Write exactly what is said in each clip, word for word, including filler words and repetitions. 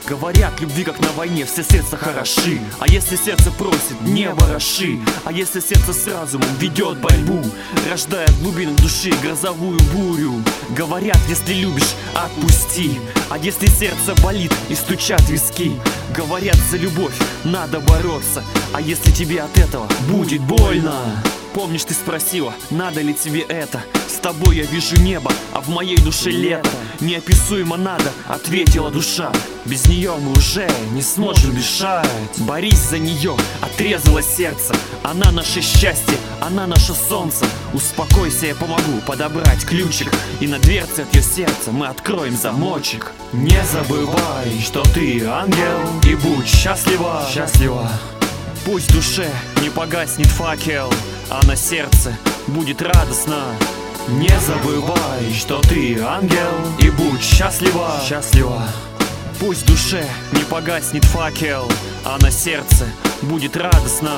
Говорят, любви как на войне, все сердца хороши. А если сердце просит, не вороши. А если сердце с разумом ведет борьбу, рождая в глубинах души грозовую бурю. Говорят, если любишь, отпусти. А если сердце болит и стучат виски, говорят, за любовь надо бороться. А если тебе от этого будет больно? Помнишь, ты спросила, надо ли тебе это? С тобой я вижу небо, а в моей душе лето. Неописуемо надо, ответила душа. Без нее мы уже не сможем дышать. Борись за нее, отрезало сердце. Она наше счастье, она наше солнце. Успокойся, я помогу подобрать ключик, и на дверце от ее сердца мы откроем замочек. Не забывай, что ты ангел, и будь счастлива, счастлива. Пусть в душе не погаснет факел, а на сердце будет радостно. Не забывай, что ты ангел, и будь счастлива, счастлива. Пусть в душе не погаснет факел, а на сердце будет радостно.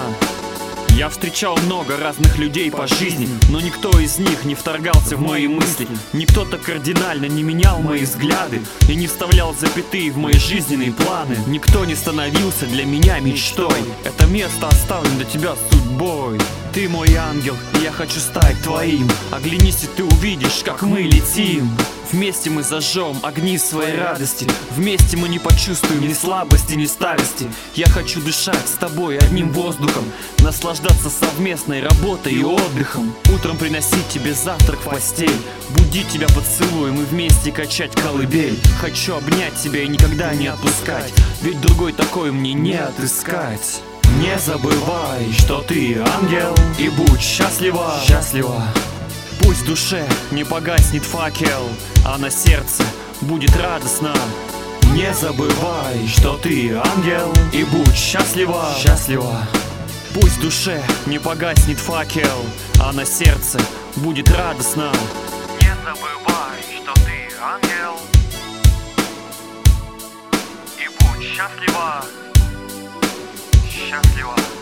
Я встречал много разных людей по жизни, но никто из них не вторгался в мои мысли. Никто так кардинально не менял мои взгляды и не вставлял запятые в мои жизненные планы. Никто не становился для меня мечтой. Это место оставлено для тебя судьбой. Ты мой ангел, и я хочу стать твоим. Оглянись, и ты увидишь, как мы летим. Вместе мы зажжем огни своей радости. Вместе мы не почувствуем ни слабости, ни старости. Я хочу дышать с тобой одним воздухом, наслаждаться совместной работой и отдыхом. Утром приносить тебе завтрак в постель, будить тебя поцелуем и вместе качать колыбель. Хочу обнять тебя и никогда не отпускать, ведь другой такой мне не отыскать. Не забывай, что ты ангел, и будь счастлива, счастлива. Пусть в душе не погаснет факел, а на сердце будет радостно. Не забывай, что ты ангел, и будь счастлива, счастлива. Пусть в душе не погаснет факел, а на сердце будет радостно. Не забывай, что ты ангел, и будь счастлива, счастлива.